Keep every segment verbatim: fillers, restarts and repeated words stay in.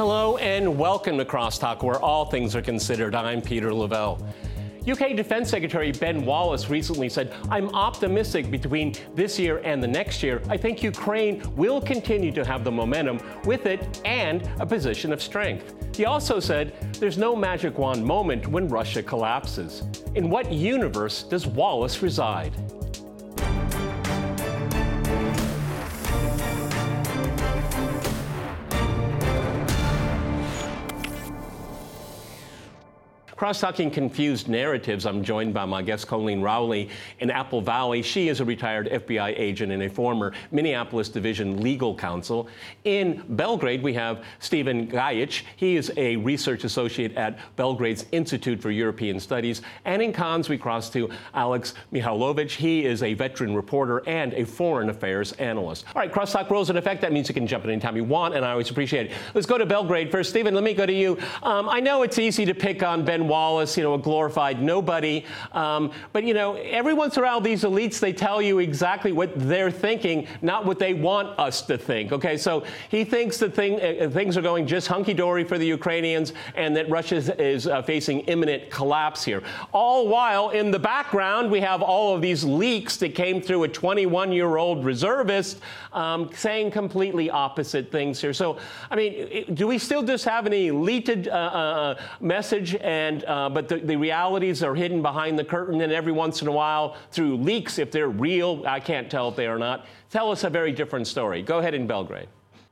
Hello and welcome to Crosstalk, where all things are considered. I'm Peter Lavelle. U K Defense Secretary Ben Wallace recently said, I'm optimistic between this year and the next year. I think Ukraine will continue to have the momentum with it and a position of strength. He also said, there's no magic wand moment when Russia collapses. In what universe does Wallace reside? Cross-talking confused narratives. I'm joined by my guest, Colleen Rowley in Apple Valley. She is a retired F B I agent and a former Minneapolis Division legal counsel. In Belgrade, we have Stephen Gajic. He is a research associate at Belgrade's Institute for European Studies. And in Cannes, we cross to Alex Mihailovic. He is a veteran reporter and a foreign affairs analyst. All right, crosstalk rules in effect. That means you can jump in anytime you want, and I always appreciate it. Let's go to Belgrade first. Stephen, let me go to you. Um, I know it's easy to pick on Ben Wallace, you know, a glorified nobody. Um, but, you know, every once in a while, these elites, they tell you exactly what they're thinking, not what they want us to think. OK, so he thinks that thing, uh, things are going just hunky-dory for the Ukrainians and that Russia is, is uh, facing imminent collapse here. All while in the background, we have all of these leaks that came through a twenty-one-year-old reservist um, saying completely opposite things here. So, I mean, do we still just have an elite uh, uh, message and Uh, but the, the realities are hidden behind the curtain, and every once in a while, through leaks, if they're real, I can't tell if they are not, tell us a very different story. Go ahead in Belgrade.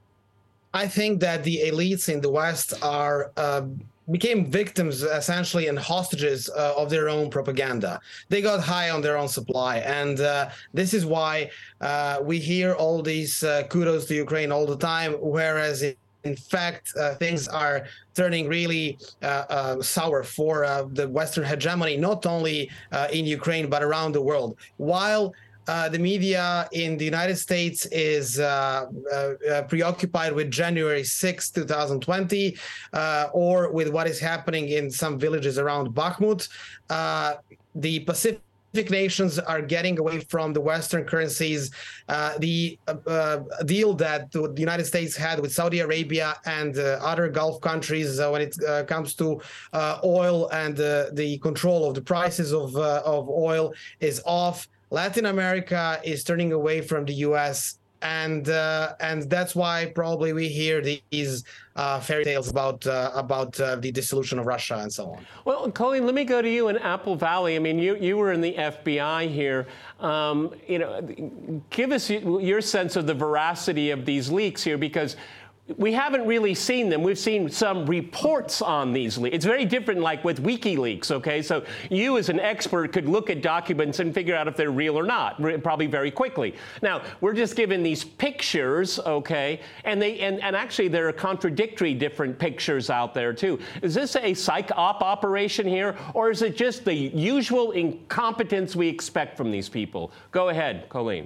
I think that the elites in the West are uh, became victims, essentially, and hostages uh, of their own propaganda. They got high on their own supply, and uh, this is why uh, we hear all these uh, kudos to Ukraine all the time, whereas it In fact, uh, things are turning really uh, uh, sour for uh, the Western hegemony, not only uh, in Ukraine, but around the world. While uh, the media in the United States is uh, uh, uh, preoccupied with January sixth, twenty twenty, uh, or with what is happening in some villages around Bakhmut, uh, the Pacific nations are getting away from the Western currencies. Uh, the uh, uh, deal that the United States had with Saudi Arabia and uh, other Gulf countries uh, when it uh, comes to uh, oil and uh, the control of the prices of, uh, of oil is off. Latin America is turning away from the U S, and uh, and that's why probably we hear these uh, fairy tales about uh, about uh, the dissolution of Russia and so on. Well, Colleen, let me go to you in Apple Valley. I mean, you you were in the F B I here. Um, you know, give us your sense of the veracity of these leaks here, because we haven't really seen them. We've seen some reports on these leaks. It's very different, like with WikiLeaks, okay? So you as an expert could look at documents and figure out if they're real or not, probably very quickly. Now, we're just given these pictures, okay? And they and, and actually there are contradictory different pictures out there too. Is this a psych op operation here, or is it just the usual incompetence we expect from these people? Go ahead, Colleen.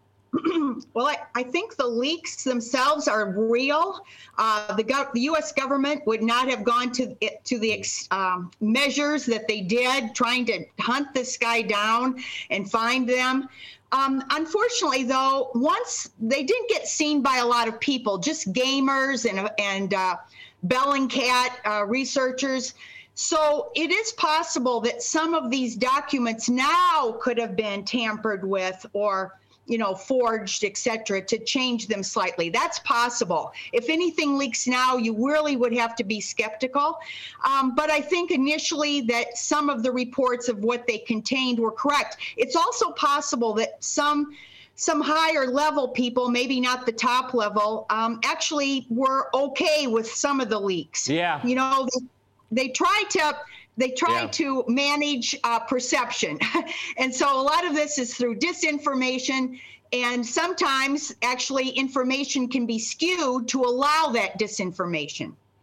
Well, I, I think the leaks themselves are real. Uh, the, gov- the U S government would not have gone to it, to the ex- um, measures that they did, trying to hunt this guy down and find them. Um, unfortunately, though, once they didn't get seen by a lot of people, just gamers and and uh, Bellingcat uh, researchers. So it is possible that some of these documents now could have been tampered with or you know, forged, et cetera, to change them slightly. That's possible. If anything leaks now, you really would have to be skeptical. Um, but I think initially that some of the reports of what they contained were correct. It's also possible that some some higher level people, maybe not the top level, um, actually were okay with some of the leaks. Yeah. You know, they, they try to They try yeah. to manage uh, perception. And so a lot of this is through disinformation. And sometimes actually information can be skewed to allow that disinformation.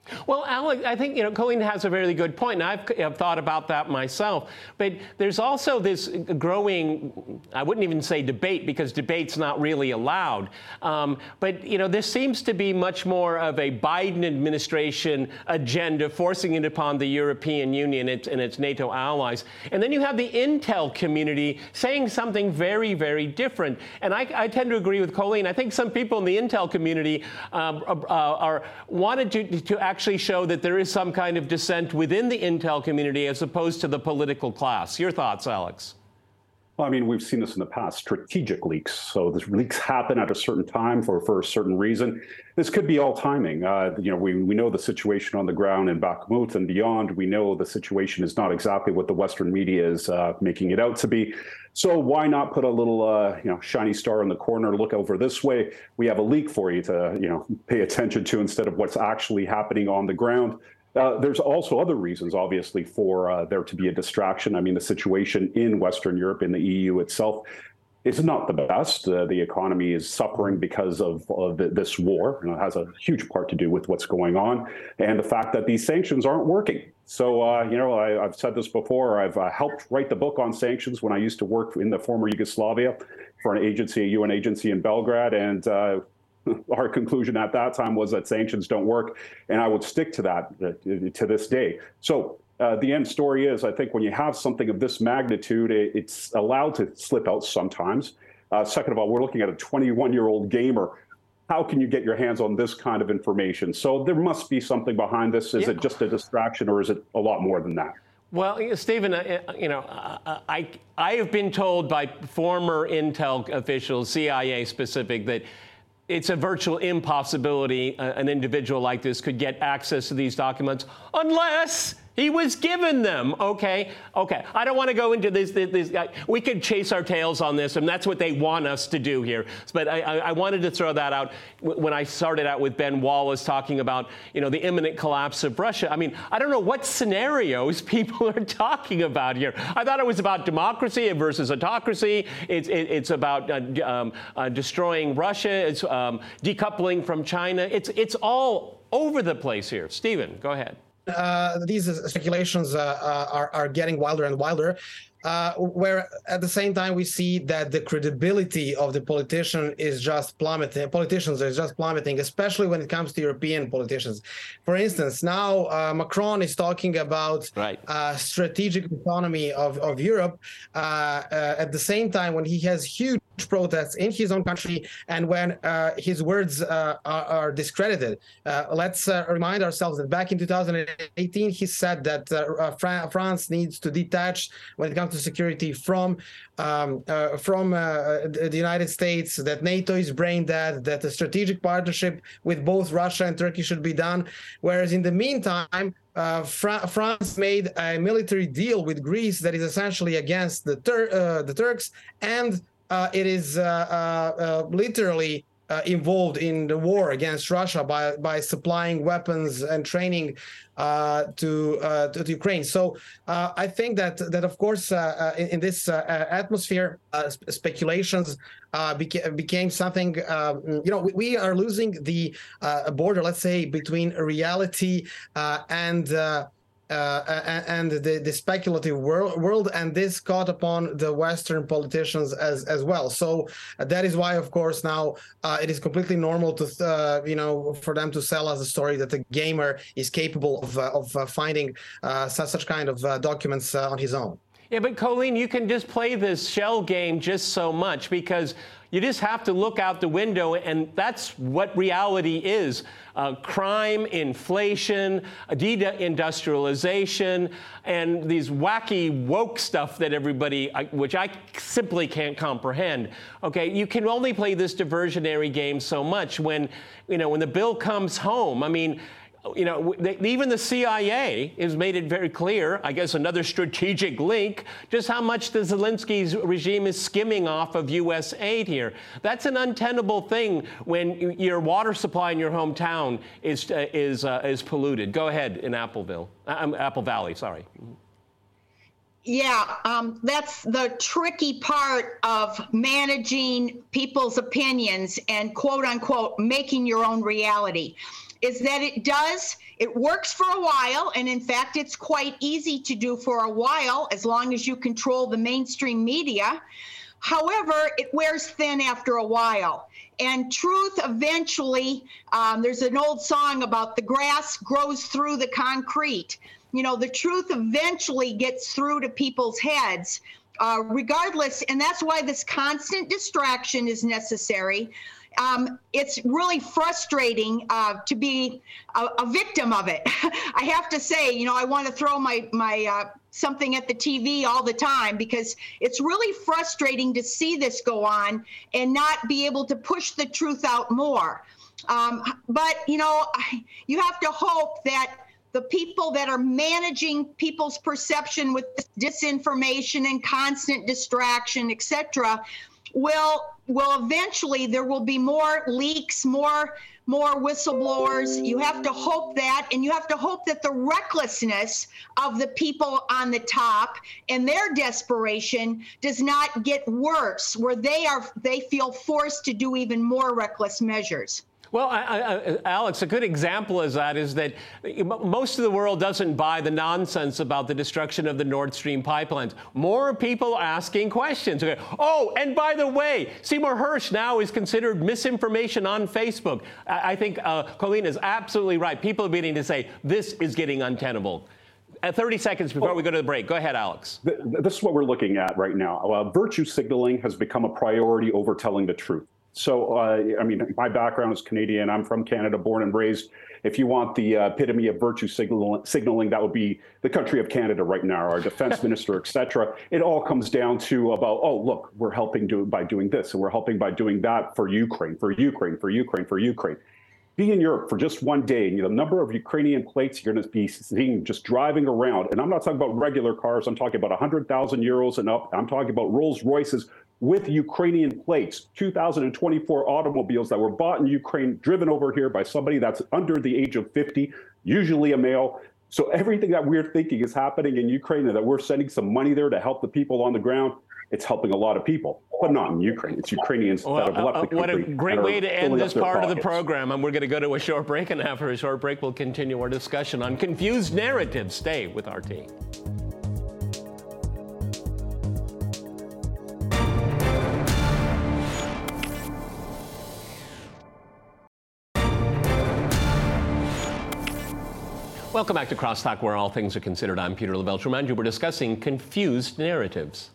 Well, Alex, I think, you know, Colleen has a really good point, and I've, I've thought about that myself. But there's also this growing, I wouldn't even say debate, because debate's not really allowed. Um, but, you know, this seems to be much more of a Biden administration agenda, forcing it upon the European Union and its, and its NATO allies. And then you have the intel community saying something very, very different. And I, I tend to agree with Colleen. I think some people in the intel community um, uh, are wanted to, to actually actually show that there is some kind of dissent within the intel community as opposed to the political class. Your thoughts, Alex? Well, I mean, we've seen this in the past, strategic leaks. So the leaks happen at a certain time for, for a certain reason. This could be all timing. Uh, you know, we, we know the situation on the ground in Bakhmut and beyond. We know the situation is not exactly what the Western media is uh, making it out to be. So why not put a little, uh, you know, shiny star in the corner, look over this way. We have a leak for you to, you know, pay attention to instead of what's actually happening on the ground. Uh, there's also other reasons, obviously, for uh, there to be a distraction. I mean, the situation in Western Europe, in the E U itself, is not the best. Uh, the economy is suffering because of, of this war. You know, it has a huge part to do with what's going on and the fact that these sanctions aren't working. So, uh, you know, I, I've said this before. I've uh, helped write the book on sanctions when I used to work in the former Yugoslavia for an agency, a U N agency in Belgrade. And uh, our conclusion at that time was that sanctions don't work, and I would stick to that uh, to this day. So uh, the end story is, I think when you have something of this magnitude, it, it's allowed to slip out sometimes. Uh, second of all, we're looking at a twenty-one-year-old gamer. How can you get your hands on this kind of information? So there must be something behind this. Is yeah. it just a distraction, or is it a lot more than that? Well, Stephen, uh, you know, uh, I I have been told by former intel officials, C I A specific, that it's a virtual impossibility uh, an individual like this could get access to these documents unless he was given them. Okay, okay. I don't want to go into this. this, this uh, we could chase our tails on this, and that's what they want us to do here. But I, I, I wanted to throw that out when I started out with Ben Wallace talking about, you know, the imminent collapse of Russia. I mean, I don't know what scenarios people are talking about here. I thought it was about democracy versus autocracy. It's it, it's about uh, um, uh, destroying Russia. It's um, decoupling from China. It's it's all over the place here. Stephen, go ahead. Uh, these speculations uh, uh, are, are getting wilder and wilder, uh, where at the same time we see that the credibility of the politician is just plummeting. Politicians is just plummeting, especially when it comes to European politicians. For instance, now uh, Macron is talking about right. uh, strategic autonomy of, of Europe uh, uh, at the same time when he has huge protests in his own country and when uh, his words uh, are, are discredited. Uh, let's uh, remind ourselves that back in two thousand eighteen, he said that uh, Fra- France needs to detach when it comes to security from um, uh, from uh, the United States, that NATO is brain dead, that a strategic partnership with both Russia and Turkey should be done. Whereas in the meantime, Uh, Fra- France made a military deal with Greece that is essentially against the, Tur- uh, the Turks, and uh, it is uh, uh, uh, literally uh, involved in the war against Russia by by supplying weapons and training uh, to, uh, to to Ukraine. So uh, I think that that of course uh, uh, in, in this uh, atmosphere, uh, sp- speculations uh, beca- became something. Uh, you know, we, we are losing the uh, border, let's say, between reality uh, and. Uh, Uh, and the, the speculative world, world, and this caught upon the Western politicians as as well. So uh, that is why, of course, now uh, it is completely normal to, uh, you know, for them to sell us a story that the gamer is capable of uh, of uh, finding uh, such such kind of uh, documents uh, on his own. Yeah, but Colleen, you can just play this shell game just so much because you just have to look out the window, and that's what reality is. Uh, crime, inflation, de-industrialization, and these wacky woke stuff that everybody, which I simply can't comprehend. Okay, you can only play this diversionary game so much when, you know, when the bill comes home. I mean, you know, they, even the C I A has made it very clear, I guess another strategic link, just how much the Zelensky's regime is skimming off of U S aid here. That's an untenable thing when your water supply in your hometown is uh, is uh, is polluted. Go ahead in Appleville, uh, Apple Valley, sorry. Yeah, um, that's the tricky part of managing people's opinions and, quote unquote, making your own reality. is that it does, it works for a while, and in fact, it's quite easy to do for a while as long as you control the mainstream media. However, it wears thin after a while. And truth eventually, um, there's an old song about the grass grows through the concrete. You know, the truth eventually gets through to people's heads, uh, regardless, and that's why this constant distraction is necessary. Um, it's really frustrating uh, to be a, a victim of it. I have to say, you know, I want to throw my my uh, something at the T V all the time, because it's really frustrating to see this go on and not be able to push the truth out more. Um, but, you know, you have to hope that the people that are managing people's perception with disinformation and constant distraction, et cetera, will will eventually, there will be more leaks, more more whistleblowers. You have to hope that, and you have to hope that the recklessness of the people on the top and their desperation does not get worse, where they are they feel forced to do even more reckless measures. Well, I, I, Alex, a good example of that is that most of the world doesn't buy the nonsense about the destruction of the Nord Stream pipelines. More people asking questions. Okay. Oh, and by the way, Seymour Hersh now is considered misinformation on Facebook. I, I think uh, Colleen is absolutely right. People are beginning to say this is getting untenable. At thirty seconds before we go to the break. Go ahead, Alex. This is what we're looking at right now. Uh, virtue signaling has become a priority over telling the truth. So, uh, I mean, my background is Canadian. I'm from Canada, born and raised. If you want the uh, epitome of virtue signal, signaling, that would be the country of Canada right now, our defense minister, et cetera. It all comes down to about, oh, look, we're helping do, by doing this, and we're helping by doing that for Ukraine, for Ukraine, for Ukraine, for Ukraine. Be in Europe for just one day, and you know, the number of Ukrainian plates you're going to be seeing just driving around. And I'm not talking about regular cars. I'm talking about one hundred thousand euros and up. I'm talking about Rolls Royces with Ukrainian plates, two thousand twenty-four automobiles that were bought in Ukraine, driven over here by somebody that's under the age of fifty, usually a male. So everything that we're thinking is happening in Ukraine and that we're sending some money there to help the people on the ground, it's helping a lot of people, but not in Ukraine. It's Ukrainians well, that have left uh, the country. What a great way to end this part pockets. of the program. And we're going to go to a short break, and after a short break, we'll continue our discussion on confused narratives. Stay with R T. Welcome back to Crosstalk, where all things are considered. I'm Peter Lavelle. To remind you, we're discussing confused narratives.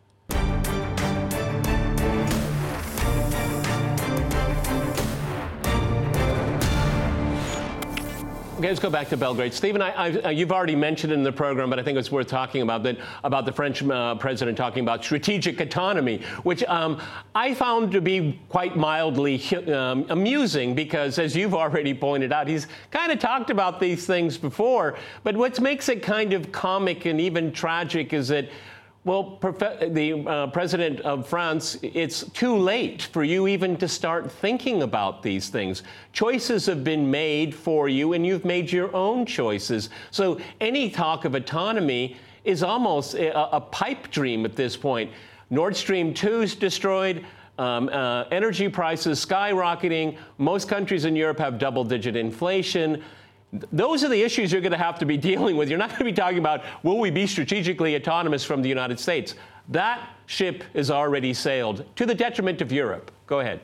Okay, let's go back to Belgrade. Stephen, I, I, uh, you've already mentioned in the program, but I think it's worth talking about that about the French uh, president talking about strategic autonomy, which um, I found to be quite mildly um, amusing because, as you've already pointed out, he's kind of talked about these things before. But what makes it kind of comic and even tragic is that, well, the uh, president of France, it's too late for you even to start thinking about these things. Choices have been made for you, and you've made your own choices. So any talk of autonomy is almost a, a pipe dream at this point. Nord Stream two is destroyed. Um, uh, energy prices skyrocketing. Most countries in Europe have double-digit inflation. Those are the issues you're going to have to be dealing with. You're not going to be talking about, will we be strategically autonomous from the United States? That ship is already sailed to the detriment of Europe. Go ahead.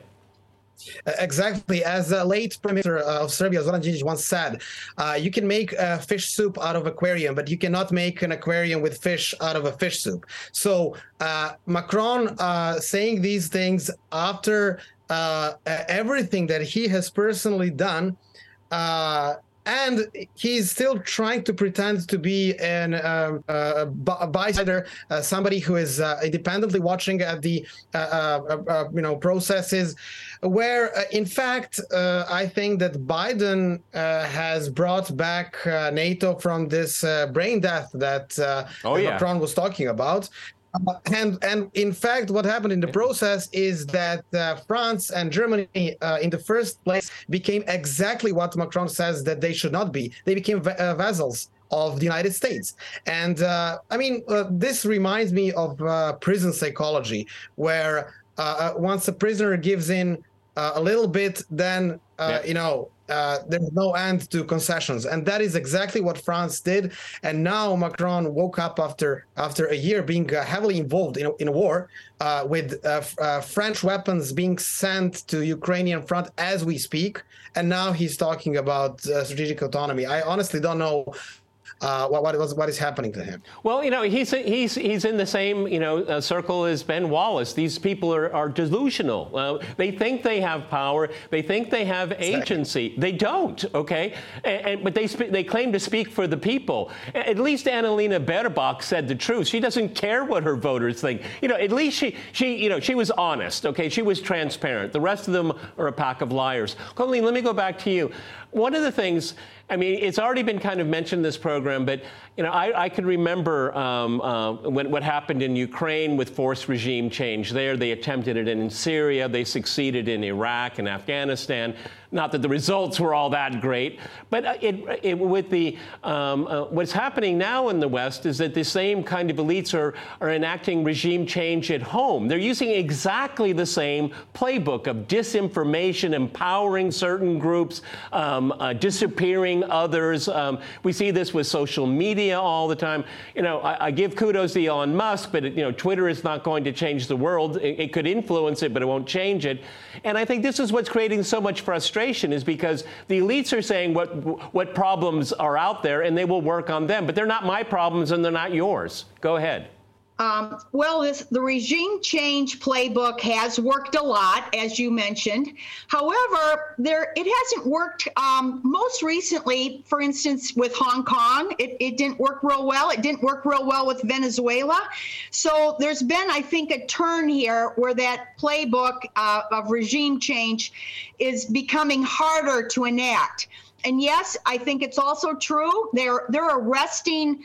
Exactly. As the late Prime Minister of Serbia, Zoran Đinđić, once said, uh, you can make a fish soup out of aquarium, but you cannot make an aquarium with fish out of a fish soup. So uh, Macron uh, saying these things after uh, everything that he has personally done, uh, and he's still trying to pretend to be an uh, uh, a bystander, uh, somebody who is uh, independently watching at the uh, uh, uh, you know processes, where uh, in fact uh, I think that Biden uh, has brought back uh, NATO from this uh, brain death that, uh, oh, that yeah. Macron was talking about. Uh, and and in fact, what happened in the process is that uh, France and Germany, uh, in the first place, became exactly what Macron says that they should not be. They became va- uh, vassals of the United States. And uh, I mean, uh, this reminds me of uh, prison psychology, where uh, once a prisoner gives in uh, a little bit, then uh, yeah. you know uh, there's no end to concessions, and that is exactly what France did. And now Macron woke up after after a year being uh, heavily involved in, in a war uh, with uh, uh, French weapons being sent to Ukrainian front as we speak, and now he's talking about uh, strategic autonomy. I honestly don't know Uh, what, what, what is happening to him? Well, you know, he's he's he's in the same you know uh, circle as Ben Wallace. These people are, are delusional. Uh, they think they have power. They think they have agency. Exactly. They don't. Okay, and, and, but they sp- they claim to speak for the people. At least Annalena Baerbock said the truth. She doesn't care what her voters think. You know, at least she she you know she was honest. Okay, she was transparent. The rest of them are a pack of liars. Colleen, let me go back to you. One of the things, I mean, it's already been kind of mentioned in this program, but, you know, I, I can remember um, uh, when, what happened in Ukraine with forced regime change there. They attempted it in Syria. They succeeded in Iraq and Afghanistan. Not that the results were all that great, but it, it, with the um, uh, what's happening now in the West is that the same kind of elites are, are enacting regime change at home. They're using exactly the same playbook of disinformation, empowering certain groups, um, uh, disappearing others. Um, we see this with social media all the time. You know, I, I give kudos to Elon Musk, but you know, Twitter is not going to change the world. It, it could influence it, but it won't change it. And I think this is what's creating so much frustration. Is because the elites are saying what what problems are out there and they will work on them, but they're not my problems and they're not yours. Go ahead. Um, well, this, the regime change playbook has worked a lot, as you mentioned. However, there it hasn't worked um, most recently, for instance, with Hong Kong. It, it didn't work real well. It didn't work real well with Venezuela. So there's been, I think, a turn here where that playbook uh, of regime change is becoming harder to enact. And yes, I think it's also true. They're, they're arresting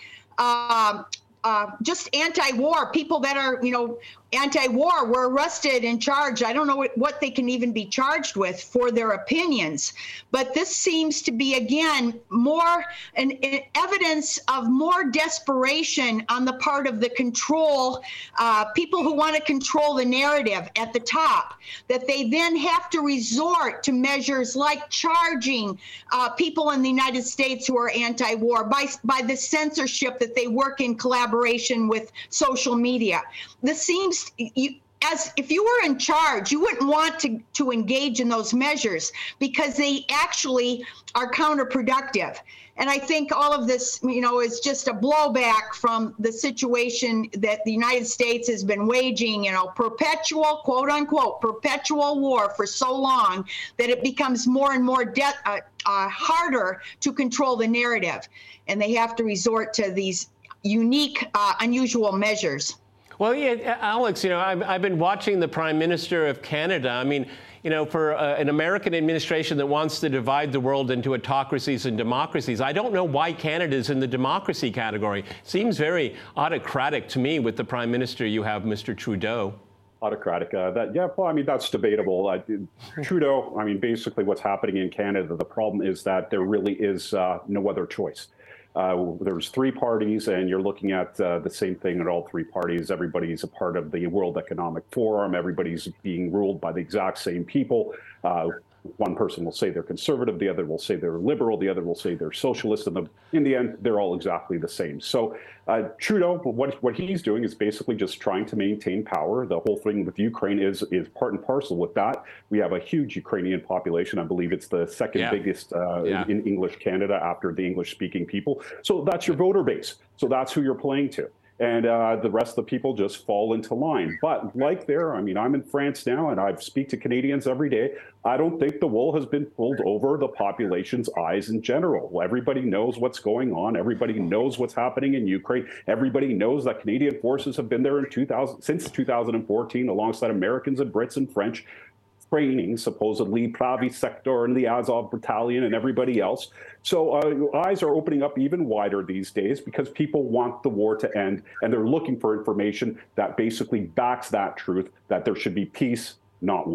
uh, Uh, just anti-war people that are, you know, anti-war were arrested and charged. I don't know what, what they can even be charged with for their opinions. But this seems to be, again, more an, an evidence of more desperation on the part of the control, uh, people who want to control the narrative at the top, that they then have to resort to measures like charging uh, people in the United States who are anti-war by, by the censorship that they work in collaboration with social media. This seems You, as if you were in charge, you wouldn't want to, to engage in those measures because they actually are counterproductive. And I think all of this, you know, is just a blowback from the situation that the United States has been waging, you know, perpetual, quote unquote, perpetual war for so long that it becomes more and more de- uh, uh, harder to control the narrative. And they have to resort to these unique, uh, unusual measures. Well, yeah, Alex, you know, I've, I've been watching the Prime Minister of Canada. I mean, you know, for uh, an American administration that wants to divide the world into autocracies and democracies, I don't know why Canada's in the democracy category. Seems very autocratic to me with the Prime Minister you have, Mister Trudeau. Autocratic. Uh, that yeah, well, I mean, that's debatable. Uh, Trudeau, I mean, basically what's happening in Canada, the problem is that there really is uh, no other choice. Uh, there's three parties, and you're looking at uh, the same thing at all three parties. Everybody's a part of the World Economic Forum. Everybody's being ruled by the exact same people. Uh, one person will say they're conservative, the other will say they're liberal, the other will say they're socialist, and the, in the end, they're all exactly the same. So uh, Trudeau, what what he's doing is basically just trying to maintain power. The whole thing with Ukraine is is part and parcel with that. We have a huge Ukrainian population. I believe it's the second yeah. biggest uh, yeah. in English Canada after the English-speaking people. So that's your voter base. So that's who you're playing to. And uh, the rest of the people just fall into line. But like there, I mean, I'm in France now, and I speak to Canadians every day. I don't think the wool has been pulled over the population's eyes in general. Everybody knows what's going on. Everybody knows what's happening in Ukraine. Everybody knows that Canadian forces have been there in two thousand since two thousand fourteen, alongside Americans and Brits and French, training, supposedly, Pravi Sector and the Azov Battalion and everybody else. So uh, eyes are opening up even wider these days because people want the war to end, and they're looking for information that basically backs that truth, that there should be peace, not war.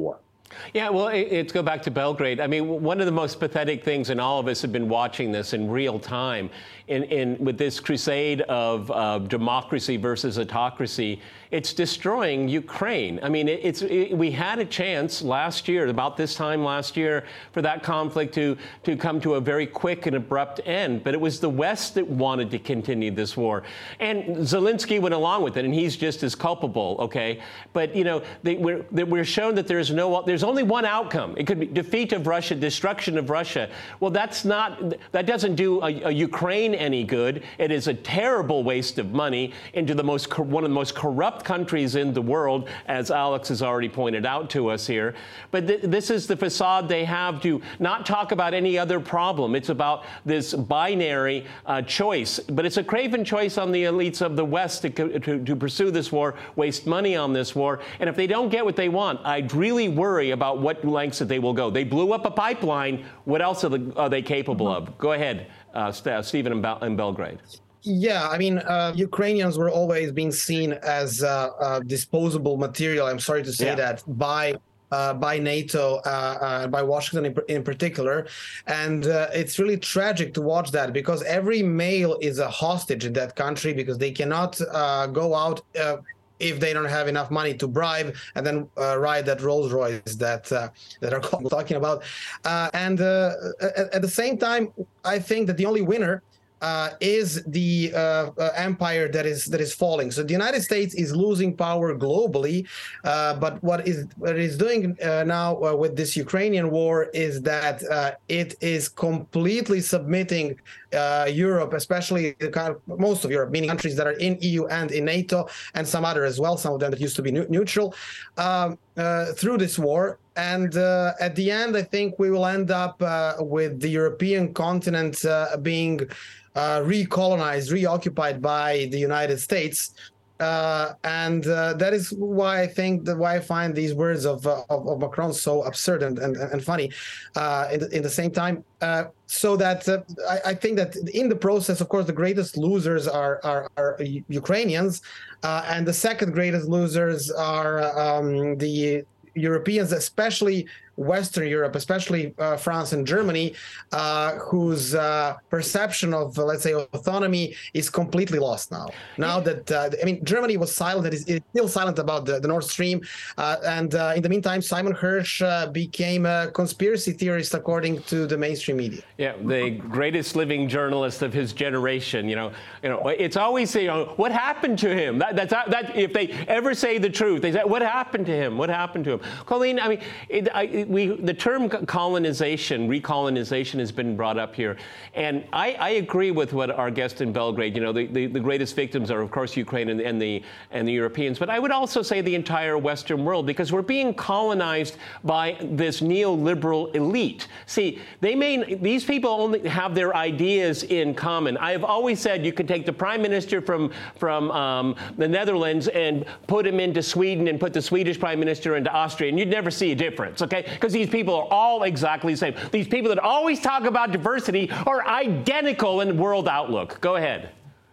Yeah, well, it, it's go back to Belgrade. I mean, one of the most pathetic things, and all of us have been watching this in real time, in, in with this crusade of uh, democracy versus autocracy, it's destroying Ukraine. I mean, it, it's it, we had a chance last year, about this time last year, for that conflict to to come to a very quick and abrupt end. But it was the West that wanted to continue this war, and Zelensky went along with it, and he's just as culpable. Okay, but you know, they, we're they, we're shown that there's no there's only one outcome. It could be defeat of Russia, destruction of Russia. Well, that's not that doesn't do a, a Ukraine any good. It is a terrible waste of money into the most one of the most corrupt countries in the world, as Alex has already pointed out to us here. But th this is the facade they have to not talk about any other problem. It's about this binary uh, choice. But it's a craven choice on the elites of the West to, to, to pursue this war, waste money on this war. And if they don't get what they want, I'd really worry about what lengths that they will go. They blew up a pipeline. What else are, the, are they capable of? Go ahead, uh, Stephen in, Bel in Belgrade. Yeah, I mean, uh, Ukrainians were always being seen as uh, uh, disposable material. I'm sorry to say yeah. that by uh, by NATO, uh, uh, by Washington in, in particular, and uh, it's really tragic to watch that because every male is a hostage in that country because they cannot uh, go out. Uh, if they don't have enough money to bribe and then uh, ride that Rolls Royce that uh, that are talking about. Uh, and uh, at, at the same time, I think that the only winner uh, is the uh, uh, empire that is that is falling. So the United States is losing power globally, uh, but what is what it is doing uh, now uh, with this Ukrainian war is that uh, it is completely submitting uh, Europe, especially the kind of, most of Europe, meaning countries that are in E U and in NATO, and some other as well, some of them that used to be ne neutral, um, uh, through this war. And uh, at the end, I think we will end up uh, with the European continent uh, being uh, recolonized, reoccupied by the United States. Uh, and uh, that is why I think that why I find these words of uh, of, of Macron so absurd and and, and funny. Uh, in, the, in the same time, uh, so that uh, I, I think that in the process, of course, the greatest losers are are, are Ukrainians, uh, and the second greatest losers are um, the Europeans, especially Western Europe, especially uh, France and Germany, uh, whose uh, perception of, uh, let's say, autonomy is completely lost now. Now that, uh, I mean, Germany was silent, it is it's still silent about the, the Nord Stream. Uh, and uh, in the meantime, Simon Hirsch uh, became a conspiracy theorist, according to the mainstream media. Yeah, the greatest living journalist of his generation. You know, you know, it's always, you know, what happened to him? That, that's that. If they ever say the truth, they say, what happened to him? What happened to him? Colleen, I mean, it, I, we the term colonization, recolonization has been brought up here, and I, I agree with what our guest in Belgrade. You know, the, the, the greatest victims are, of course, Ukraine and, and the and the Europeans, but I would also say the entire Western world, because we're being colonized by this neoliberal elite. See, they may these people only have their ideas in common. I have always said you could take the prime minister from from um, the Netherlands and put him into Sweden and put the Swedish prime minister into Austria, and you'd never see a difference, okay? Because these people are all exactly the same. These people that always talk about diversity are identical in world outlook. Go ahead.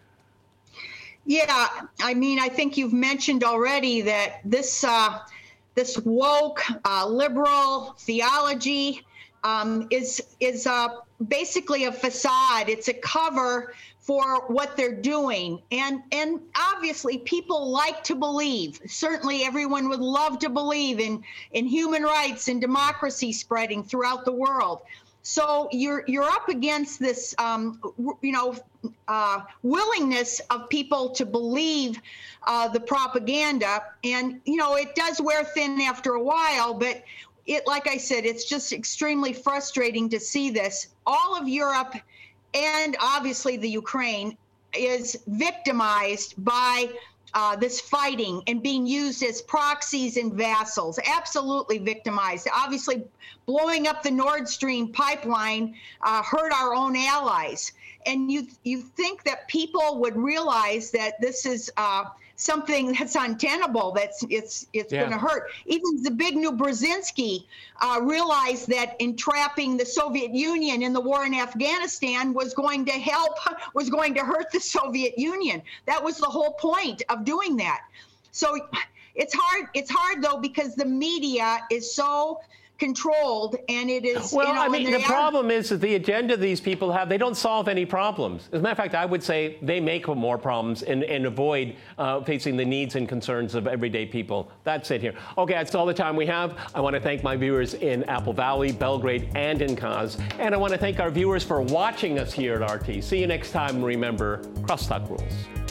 Yeah, I mean, I think you've mentioned already that this uh, this woke uh, liberal theology um, is is uh, basically a facade. It's a cover for what they're doing. And, and obviously people like to believe, certainly everyone would love to believe in, in human rights and democracy spreading throughout the world. So you're, you're up against this, um, you know, uh, willingness of people to believe uh, the propaganda. And, you know, it does wear thin after a while, but it, like I said, it's just extremely frustrating to see this. All of Europe and obviously the Ukraine is victimized by uh, this fighting and being used as proxies and vassals, absolutely victimized. Obviously, blowing up the Nord Stream pipeline uh, hurt our own allies. And you you think that people would realize that this is uh, something that's untenable, that's it's it's yeah. going to hurt. Even Zbigniew Brzezinski uh, realized that entrapping the Soviet Union in the war in Afghanistan was going to help, was going to hurt the Soviet Union. That was the whole point of doing that. So it's hard. It's hard though because the media is so controlled, and it is. Well, you know, I mean, the are, problem is that the agenda these people have, they don't solve any problems. As a matter of fact, I would say they make more problems and, and avoid uh, facing the needs and concerns of everyday people. That's it here. Okay, that's all the time we have. I want to thank my viewers in Apple Valley, Belgrade, and in Kaz. And I want to thank our viewers for watching us here at R T. See you next time. Remember, crosstalk rules.